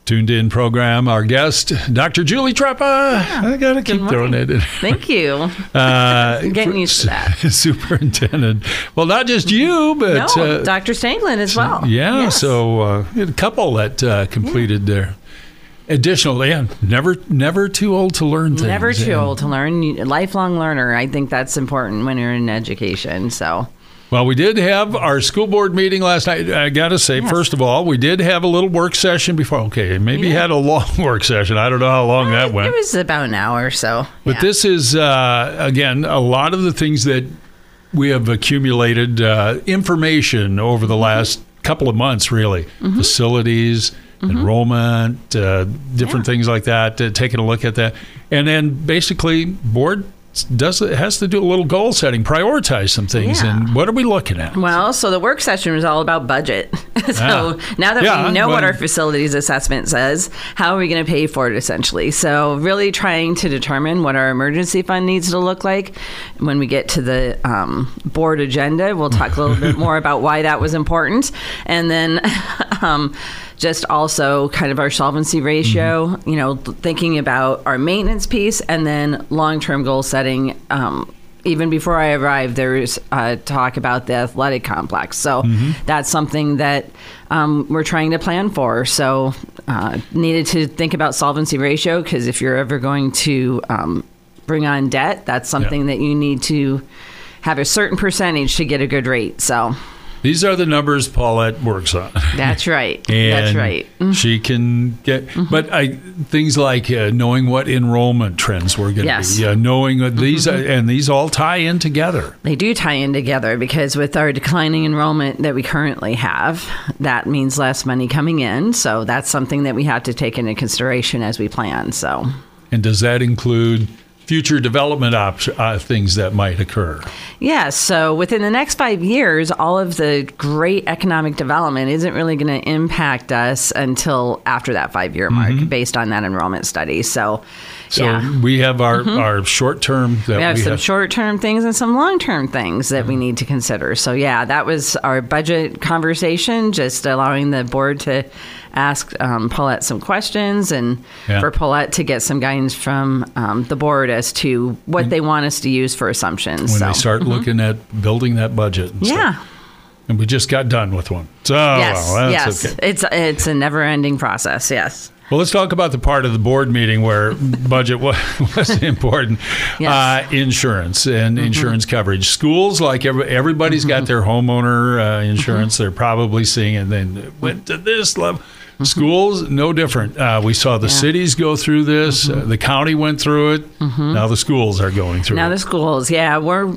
Tuned in program, our guest, Dr. Julie Treppa. I got to keep throwing it in. Thank you. I'm getting used to that. Superintendent. Well, not just you, but... No, Dr. Stanglin as well. Yeah, yes. So a couple that completed their additional, never too old to learn things. Never too old to learn. Lifelong learner. I think that's important when you're in education, so... Well, we did have our school board meeting last night. I got to say, first of all, we did have a little work session before. Okay, maybe had a long work session. I don't know how long that went. It was about an hour or so. But this is, again, a lot of the things that we have accumulated information over the last couple of months, really. Facilities, enrollment, different things like that, taking a look at that. And then basically board has to do a little goal setting, prioritize some things. And what are we looking at? Well, so the work session was all about budget. So now that we know what our facilities assessment says, how are we going to pay for it essentially? So really trying to determine what our emergency fund needs to look like. When we get to the board agenda, we'll talk a little bit more about why that was important. And then just also kind of our solvency ratio, thinking about our maintenance piece and then long-term goal setting. Even before I arrived, there was talk about the athletic complex. So that's something that we're trying to plan for. So needed to think about solvency ratio, because if you're ever going to bring on debt, that's something that you need to have a certain percentage to get a good rate. So these are the numbers Paulette works on. That's right. And that's right. She can get, but things like knowing what enrollment trends were going to be, knowing what these and these all tie in together. They do tie in together, because with our declining enrollment that we currently have, that means less money coming in. So that's something that we have to take into consideration as we plan. So, and does that include future development things that might occur? Yes. So within the next 5 years, all of the great economic development isn't really going to impact us until after that 5-year mark, based on that enrollment study. So we have our short-term. We have some short-term things and some long-term things that we need to consider. So that was our budget conversation, just allowing the board to ask Paulette some questions and for Paulette to get some guidance from the board as to what they want us to use for assumptions. When they start looking at building that budget. And stuff. And we just got done with one. So that's okay. It's a never-ending process. Yes. Well, let's talk about the part of the board meeting where budget was important. Insurance and insurance coverage. Schools, like everybody's got their homeowner insurance. They're probably seeing it. And then went to this level. Schools, no different. We saw the cities go through this. The county went through it. Now the schools are going through it. Now the schools, we're...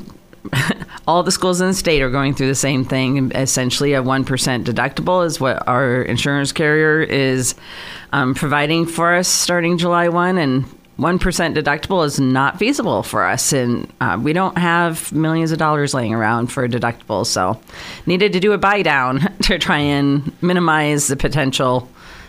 all the schools in the state are going through the same thing. Essentially, a 1% deductible is what our insurance carrier is providing for us starting July 1. And 1% deductible is not feasible for us. And we don't have millions of dollars laying around for a deductible. So needed to do a buy down to try and minimize the potential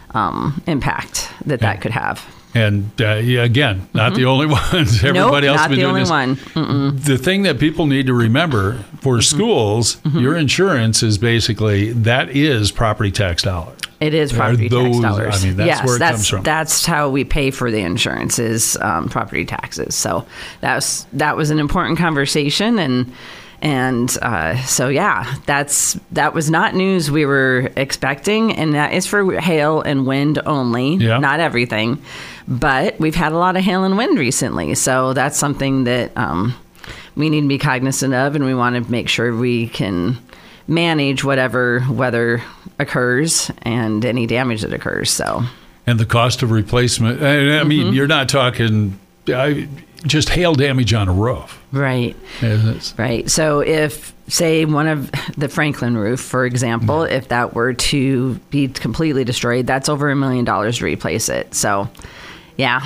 impact that could have. And again, not the only ones. Everybody else has been doing this. Not the only one. The thing that people need to remember for schools, your insurance is basically, that is property tax dollars. It is property tax dollars. I mean, that's where it comes from. That's how we pay for the insurance, is property taxes. So that was an important conversation, and so that was not news we were expecting, and that is for hail and wind only, not everything. But we've had a lot of hail and wind recently, so that's something that we need to be cognizant of, and we want to make sure we can manage whatever weather occurs and any damage that occurs. So, and the cost of replacement. I mean, you're not talking just hail damage on a roof. Right. Right. So if, say, one of the Franklin roof, for example, if that were to be completely destroyed, that's over $1 million to replace it. So, yeah.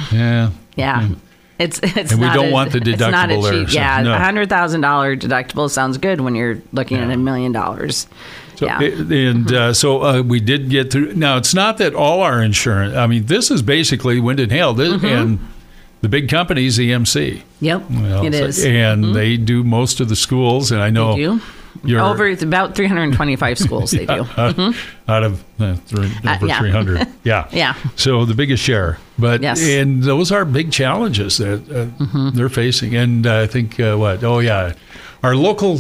It's and we don't want the deductible it's not a cheap, there. $100,000 deductible sounds good when you're looking at $1 million. So we did get through. Now, it's not that all our insurance, I mean, this is basically wind and hail. And the big companies, EMC. Yep, it is. And they do most of the schools. And I know Over about 325 schools they do. Out of over 300. Yeah. Yeah. So the biggest share. But and those are big challenges that they're facing. And I think our local,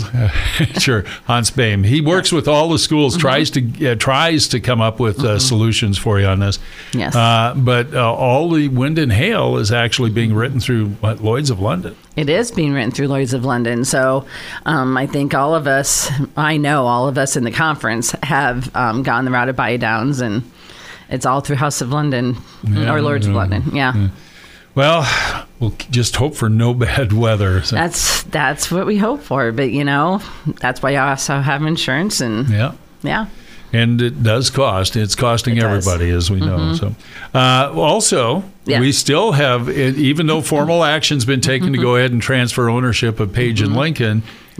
Hans Boehm, he works with all the schools, tries to come up with solutions for you on this. Yes. But all the wind and hail is actually being written through Lloyd's of London. It is being written through Lloyd's of London. So I think I know all of us in the conference have gone the route of buy downs, and it's all through House of London or Lloyd's of London. Yeah. Well, we'll just hope for no bad weather. So. That's what we hope for. But, that's why you also have insurance. And yeah. And it does cost. It's costing everybody, as we know. So, also, we still have, even though formal action's been taken to go ahead and transfer ownership of Page and Lincoln,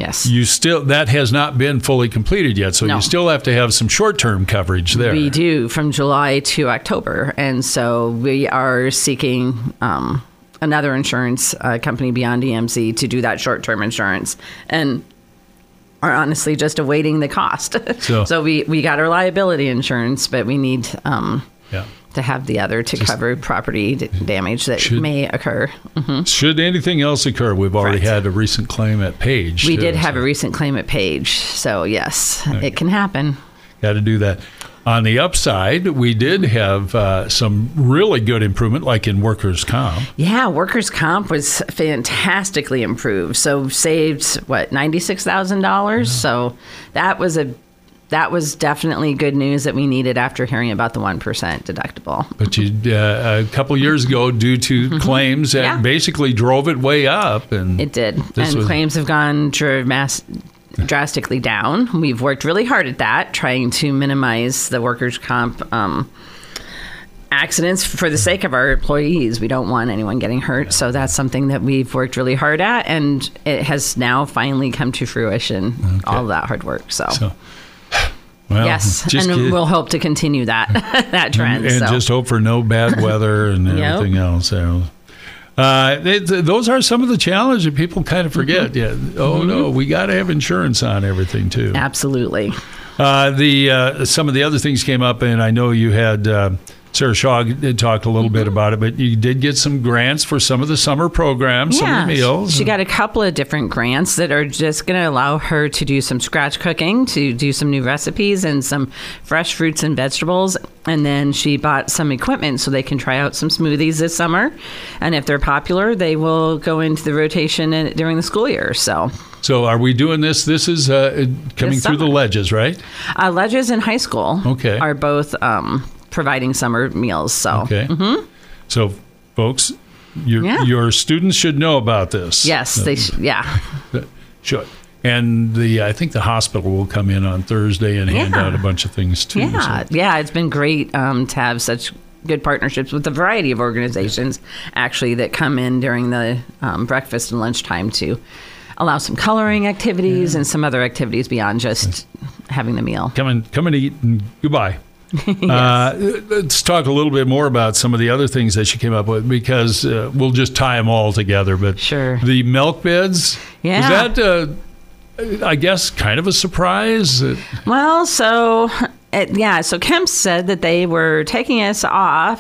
that has not been fully completed yet. So you still have to have some short-term coverage there. We do, from July to October. And so we are seeking another insurance company beyond EMC to do that short-term insurance. And are honestly just awaiting the cost. So we got our liability insurance, but we need to have the other to cover property damage that may occur. Should anything else occur, we've already had a recent claim at Page. We did have a recent claim at Page. So yes, it can happen. Got to do that. On the upside, we did have some really good improvement, like in workers' comp. Yeah, workers' comp was fantastically improved. So saved, $96,000? So that was definitely good news that we needed after hearing about the 1% deductible. But a couple years ago, due to claims, that basically drove it way up. And it did. And claims have gone drastically down. We've worked really hard at that, trying to minimize the workers' comp accidents for the sake of our employees. We don't want anyone getting hurt. So that's something that we've worked really hard at, and it has now finally come to fruition, all of that hard work. So yes, and we'll hope to continue that trend. And just hope for no bad weather and everything else. Those are some of the challenges that people kind of forget. No, we got to have insurance on everything too. Absolutely. Some of the other things came up, and I know you had Sarah Shaw did talk a little bit about it, but you did get some grants for some of the summer programs, some of the meals. She got a couple of different grants that are just going to allow her to do some scratch cooking, to do some new recipes and some fresh fruits and vegetables. And then she bought some equipment so they can try out some smoothies this summer. And if they're popular, they will go into the rotation during the school year. So are we doing this? This is coming through the Ledges, right? Ledges and high school are both providing summer meals. So, So, folks, your students should know about this. Yes, they should. Yeah, should. And I think the hospital will come in on Thursday and hand out a bunch of things too. Yeah, it's been great to have such good partnerships with a variety of organizations actually that come in during the breakfast and lunchtime to allow some coloring activities and some other activities beyond just having the meal. Come and eat and goodbye. Let's talk a little bit more about some of the other things that she came up with, because we'll just tie them all together. But the milk bids, was that, I guess, kind of a surprise? Well, so Kemp said that they were taking us off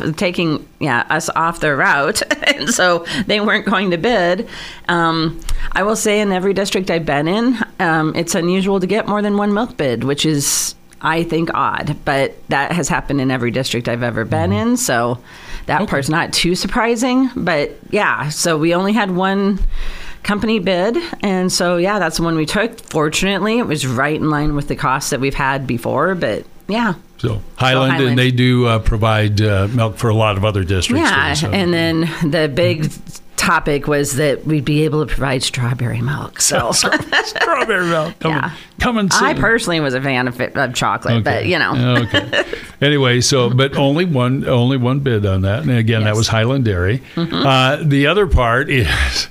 their route, and so they weren't going to bid. I will say, in every district I've been in, it's unusual to get more than one milk bid, which is, I think, odd, but that has happened in every district I've ever been in, so that part's not too surprising. But so we only had one company bid, and so that's the one we took. Fortunately, it was right in line with the costs that we've had before, but So Highland, and they do provide milk for a lot of other districts. And then the big topic was that we'd be able to provide strawberry milk. So strawberry milk. Come and see. I personally was a fan of chocolate, but Anyway, but only one bid on that, and again, that was Highland Dairy. The other part is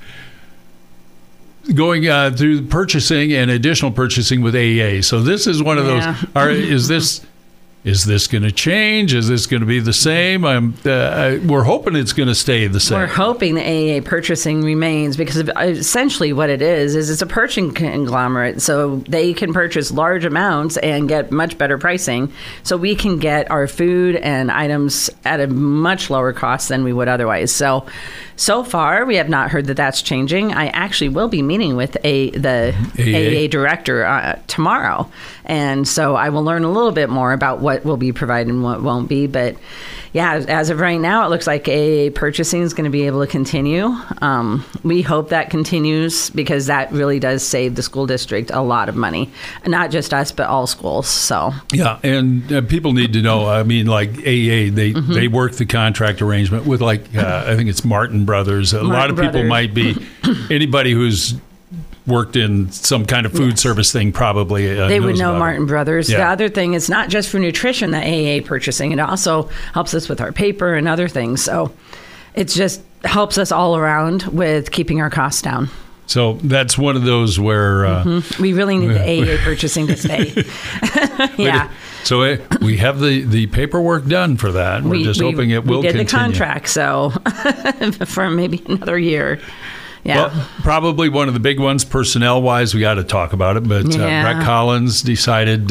going through purchasing and additional purchasing with AEA. So this is one of those. Is this is this going to change? Is this going to be the same? We're hoping it's going to stay the same. We're hoping the AAA purchasing remains, because essentially what it is it's a purchasing conglomerate. So they can purchase large amounts and get much better pricing. So we can get our food and items at a much lower cost than we would otherwise. So far, we have not heard that that's changing. I actually will be meeting with the AAA director tomorrow. And so I will learn a little bit more about what will be provided and what won't be. But yeah, as of right now, it looks like AAA purchasing is going to be able to continue. We hope that continues, because that really does save the school district a lot of money. Not just us, but all schools. So yeah, and people need to know, I mean, like AAA, they work the contract arrangement with, like, I think it's Martin Brothers. A lot of people might be, anybody who's worked in some kind of food service thing probably they would know Martin it. Brothers. Yeah. The other thing is not just for nutrition, the AA purchasing. It also helps us with our paper and other things. So it just helps us all around with keeping our costs down. So that's one of those where we really need the AA purchasing to stay. Yeah. So we have the paperwork done for that. We're just hoping it will continue. We did the contract, so for maybe another year. Yeah. Well, probably one of the big ones, personnel-wise, we got to talk about it. But Brett Collins decided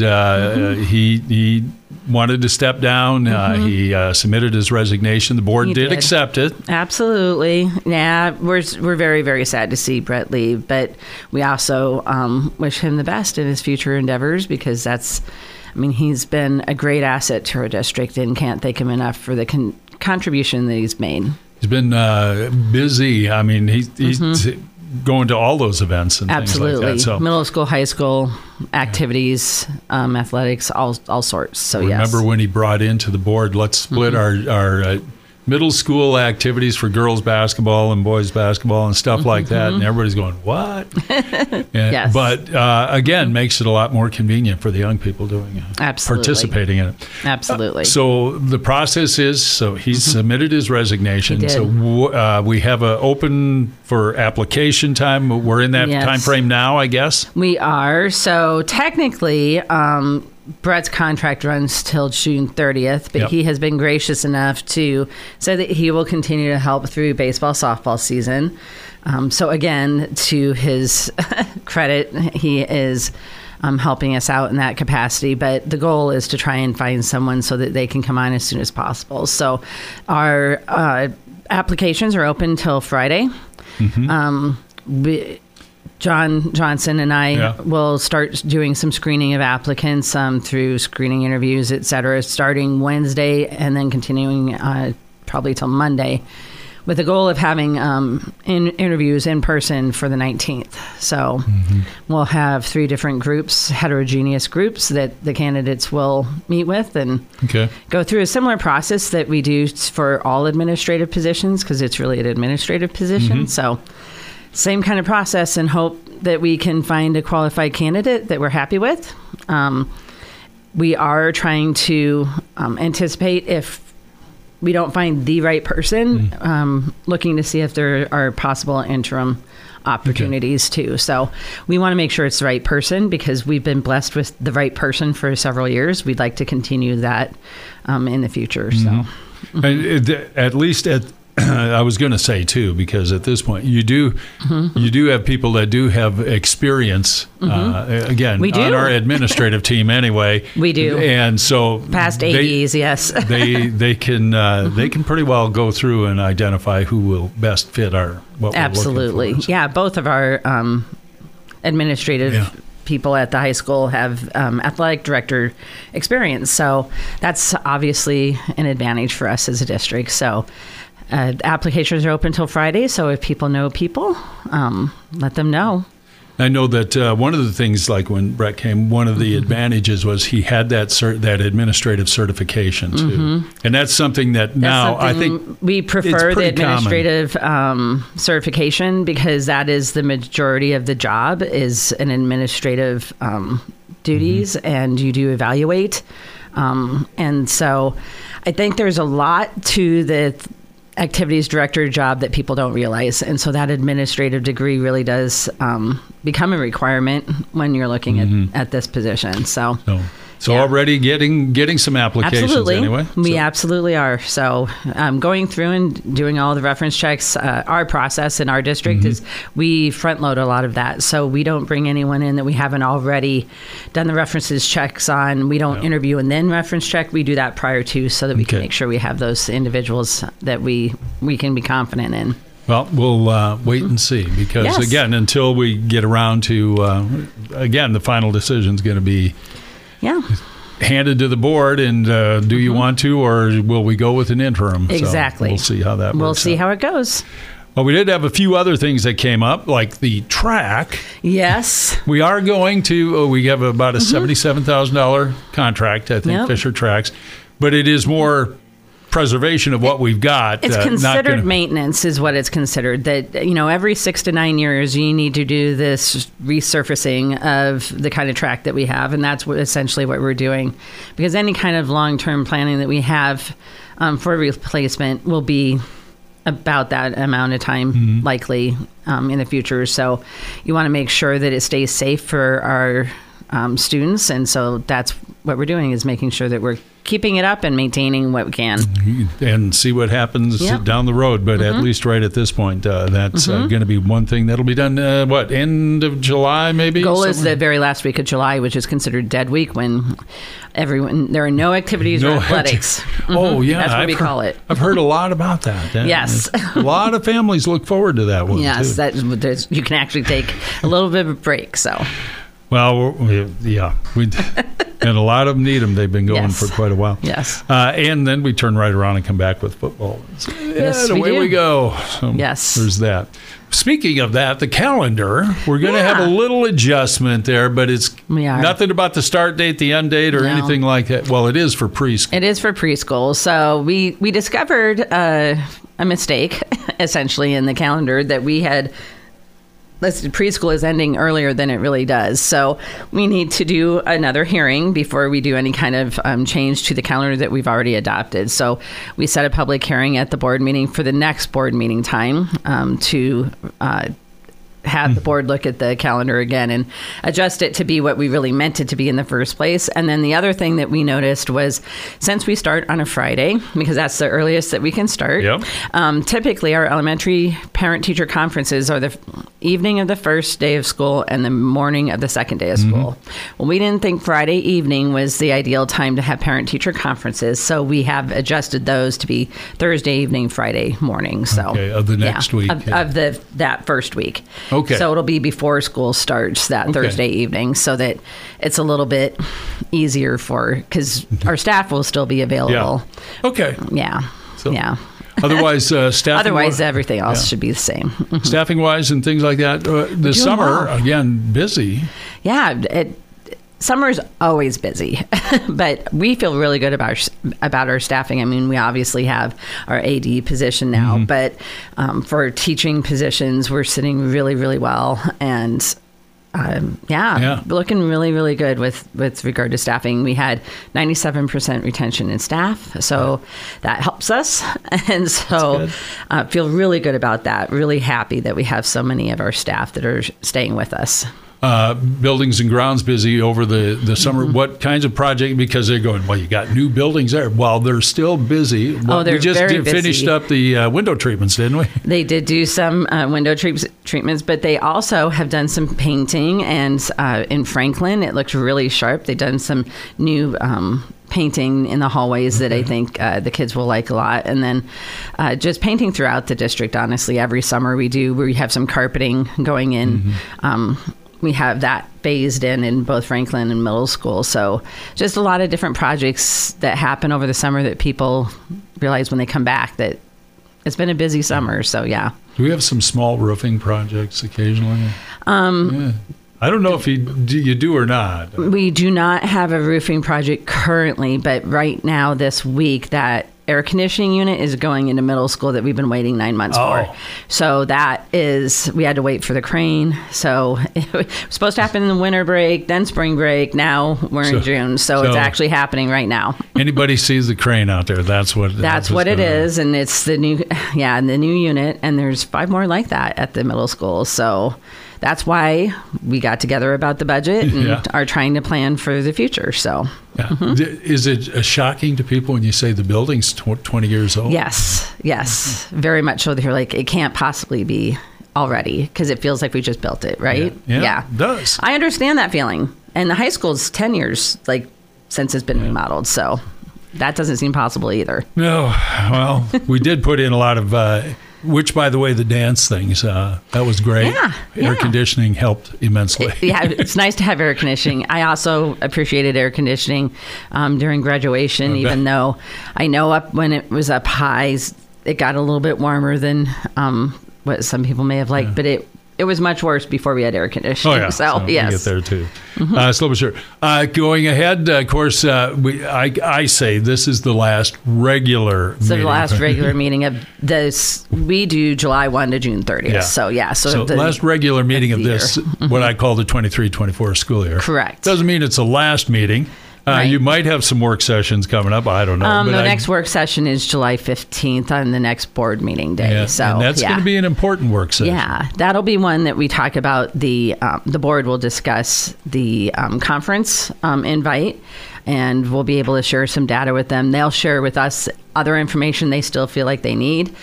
he wanted to step down. He submitted his resignation. The board did accept it. Absolutely. Yeah, we're very, very sad to see Brett leave. But we also wish him the best in his future endeavors, because he's been a great asset to our district, and can't thank him enough for the contribution that he's made. He's been busy. I mean, he's going to all those events and things like that. So middle school, high school activities, athletics, all sorts. So remember when he brought into the board, let's split our middle school activities for girls basketball and boys basketball and stuff like that, and everybody's going, what? Yes. But again, makes it a lot more convenient for the young people doing it, participating in it. Absolutely. So the process is, he's submitted his resignation. So we have an open for application time. We're in that time frame now, I guess. We are. So technically, Brett's contract runs till June 30th, but he has been gracious enough to say that he will continue to help through baseball, softball season. So again, to his credit, he is helping us out in that capacity. But the goal is to try and find someone so that they can come on as soon as possible. So our applications are open till Friday. John Johnson and I will start doing some screening of applicants through screening interviews, et cetera, starting Wednesday and then continuing probably till Monday, with the goal of having interviews in person for the 19th. So we'll have 3 different groups, heterogeneous groups, that the candidates will meet with and go through a similar process that we do for all administrative positions, because it's really an administrative position. So same kind of process, and hope that we can find a qualified candidate that we're happy with. We are trying to anticipate, if we don't find the right person, looking to see if there are possible interim opportunities too. So we want to make sure it's the right person, because we've been blessed with the right person for several years. We'd like to continue that in the future. So and at least I was going to say too, because at this point you do have people that do have experience. Again, we do. On our administrative team anyway. We do, and so past AEs, yes, they can pretty well go through and identify who will best fit what we're looking for. Yeah, both of our administrative people at the high school have athletic director experience, so that's obviously an advantage for us as a district. So. Applications are open till Friday, so if people know people, let them know. I know that one of the things, like when Brett came, one of the advantages was he had that administrative certification too, and that's something that now I think we prefer the administrative certification, because that is the majority of the job, is an administrative duties, and you do evaluate, and so I think there's a lot to the activities director job that people don't realize, and so that administrative degree really does become a requirement when you're looking at this position. So So already getting some applications anyway. We absolutely are. So going through and doing all the reference checks, our process in our district is we front load a lot of that. So we don't bring anyone in that we haven't already done the references checks on. We don't interview and then reference check. We do that prior to so that we can make sure we have those individuals that we can be confident in. Well, we'll wait and see because, again, until we get around to, again, the final decision is going to be handed to the board. And do you want to, or will we go with an interim? Exactly. So we'll see how that works. We'll see how it goes. Well, we did have a few other things that came up, like the track. Yes. We are going to, we have about a $77,000 contract, I think, Fisher Tracks. But it is more preservation of what we've got. It's considered maintenance is what it's considered. That, every 6 to 9 years, you need to do this resurfacing of the kind of track that we have. And that's essentially what we're doing. Because any kind of long-term planning that we have for replacement will be about that amount of time likely in the future. So you want to make sure that it stays safe for our students. And so that's what we're doing is making sure that we're keeping it up and maintaining what we can. And see what happens down the road. But at least right at this point, that's going to be one thing that'll be done, end of July maybe? Goal is the very last week of July, which is considered dead week when there are no activities or athletics. Oh, yeah. That's what we call it. I've heard a lot about that. Yes. A lot of families look forward to that one, yes, too. You can actually take a little bit of a break, so... Well, and a lot of them need them. They've been going for quite a while. Yes. And then we turn right around and come back with football. So, away we go. So there's that. Speaking of that, the calendar, we're going to have a little adjustment there, but it's nothing about the start date, the end date, or anything like that. Well, it is for preschool. It is for preschool. So we discovered a mistake, essentially, in the calendar that we had listed preschool is ending earlier than it really does. So we need to do another hearing before we do any kind of change to the calendar that we've already adopted. So we set a public hearing at the board meeting for the next board meeting time to have the board look at the calendar again and adjust it to be what we really meant it to be in the first place. And then the other thing that we noticed was since we start on a Friday, because that's the earliest that we can start, typically our elementary parent-teacher conferences are the evening of the first day of school and the morning of the second day of school. Well, we didn't think Friday evening was the ideal time to have parent-teacher conferences, so we have adjusted those to be Thursday evening, Friday morning. So of the next week. Of that first week. Okay. So it'll be before school starts that Thursday evening so that it's a little bit easier because our staff will still be available. Yeah. Okay. Yeah. So, otherwise, Otherwise, everything else should be the same. Staffing-wise and things like that. The summer, again, busy. Yeah. Summer's always busy, but we feel really good about our staffing. I mean, we obviously have our AD position now, but for teaching positions, we're sitting really, really well. And looking really, really good with regard to staffing. We had 97% retention in staff, so that helps us. And so feel really good about that. Really happy that we have so many of our staff that are staying with us. Buildings and grounds busy over the summer. What kinds of projects? Because they're going, well, you got new buildings there. Well, they're still busy. They're we just very busy. Finished up the window treatments, didn't we? They did do some window treatments, but they also have done some painting. And in Franklin, it looked really sharp. They've done some new painting in the hallways that I think the kids will like a lot. And then just painting throughout the district, honestly. Every summer we have some carpeting going in. We have that phased in both Franklin and middle school. So just a lot of different projects that happen over the summer that people realize when they come back that it's been a busy summer. So, yeah. Do we have some small roofing projects occasionally? I don't know if you do or not. We do not have a roofing project currently, but right now this week that air conditioning unit is going into middle school that we've been waiting 9 months for. So we had to wait for the crane. So it was supposed to happen in the winter break, then spring break. Now we're in June. So it's actually happening right now. Anybody sees the crane out there, that's what it is. And it's the new unit. And there's 5 more like that at the middle school. So that's why we got together about the budget and are trying to plan for the future. So, Is it shocking to people when you say the building's 20 years old? Yes, very much so. They're like, it can't possibly be already because it feels like we just built it, right? Yeah, it does. I understand that feeling. And the high school's 10 years since it's been remodeled, so that doesn't seem possible either. No, well, we did put in a lot of, which, by the way, the dance things, that was great. Air conditioning helped immensely. It's nice to have air conditioning. I also appreciated air conditioning during graduation, even though I know up when it was up high, it got a little bit warmer than what some people may have liked, but it was much worse before we had air conditioning. Oh, yeah. So yes. We get there, too. Slow but sure. Going ahead, of course, I say this is the last regular meeting. So the last regular meeting of this, we do July 1 to June 30th. Yeah. So the last regular meeting of this, what I call the 23-24 school year. Correct. Doesn't mean it's the last meeting. Right. You might have some work sessions coming up. I don't know. The next work session is July 15th on the next board meeting day. Yeah, and that's going to be an important work session. Yeah, that'll be one that we talk about. The board will discuss the conference invite, and we'll be able to share some data with them. They'll share with us other information they still feel like they need,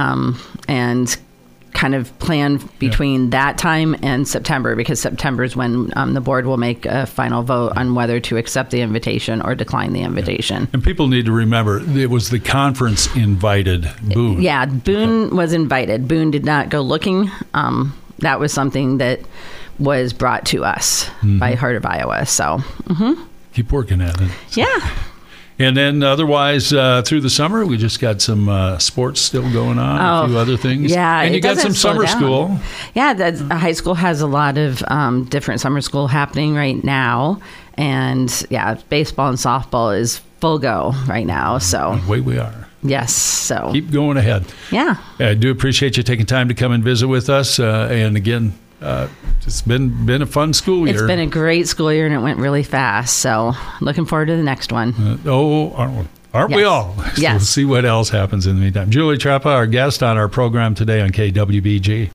and kind of plan between that time and September, because September is when the board will make a final vote on whether to accept the invitation or decline the invitation. And people need to remember, it was the conference invited Boone. Yeah, Boone was invited. Boone did not go looking. That was something that was brought to us by Heart of Iowa. So keep working at it. Yeah. And then otherwise, through the summer, we just got some sports still going on, a few other things. Yeah, and you got some summer school. Yeah, the high school has a lot of different summer school happening right now. And baseball and softball is full go right now. So away we are. Yes. So keep going ahead. Yeah. I do appreciate you taking time to come and visit with us. And again, it's been a fun school year. It's been a great school year, and it went really fast. So looking forward to the next one. Aren't we all? Yes. We'll see what else happens in the meantime. Julie Treppa, our guest on our program today on KWBG.